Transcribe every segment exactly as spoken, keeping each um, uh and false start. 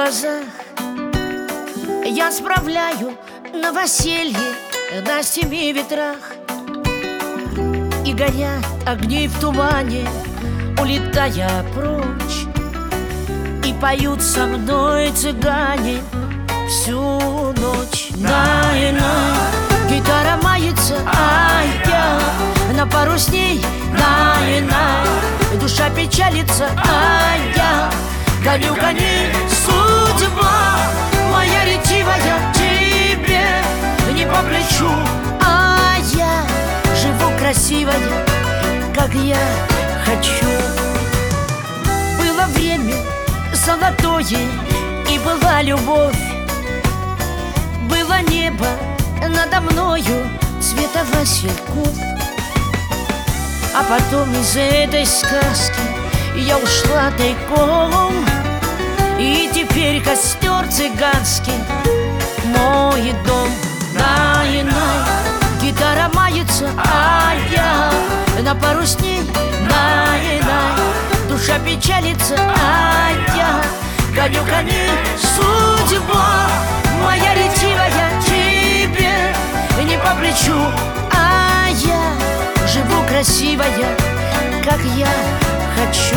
глазах я справляю новоселье на семи ветрах. И горят огни в тумане, улетая прочь. И поют со мной цыгане всю ночь. На-и-на, гитара мается, а я на пару с ней. На-и-на, душа печалится, а я гоню коней. Судьба моя ретивая тебе не по плечу, а я живу красивая, как я хочу. Было время золотое, и была любовь. Было небо надо мною цвета васильков. А потом из этой сказки я ушла тайком, и теперь костер цыганский мой дом. На-и-на, гитара мается, а я на пару с ней. На-и-на, душа печалится, а я гоню коней. Судьба моя ретивая тебе не по плечу, а я живу красивая, как я хочу.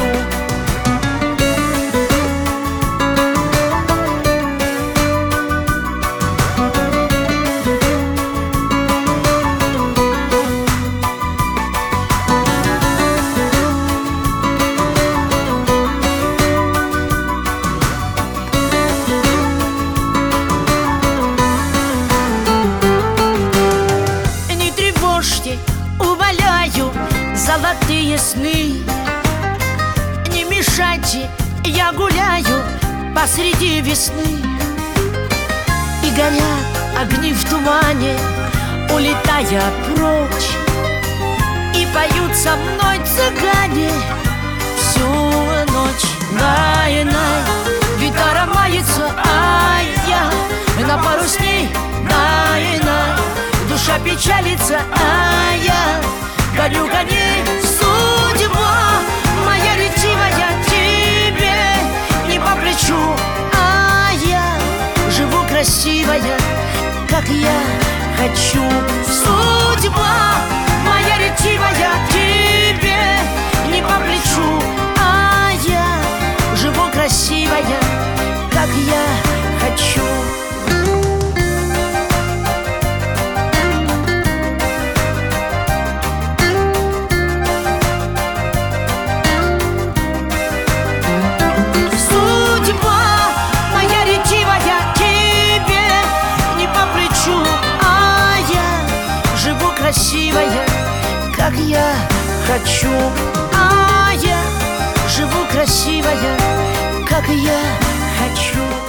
Умоляю, золотые сны, не мешайте, я гуляю посреди весны. И горят огни в тумане, улетая прочь. И поют со мной цыгане всю ночь. На-и-на, гитара мается, а я на пару с ней. На-и-на, душа печалится, а я гоню коней. Судьба моя ретивая тебе не по плечу, а я живу красивая, как я хочу. Судьба моя ретивая тебе не по плечу, а я живу красивая, как я хочу. Красивая, как я хочу, а я живу красивая, как я хочу.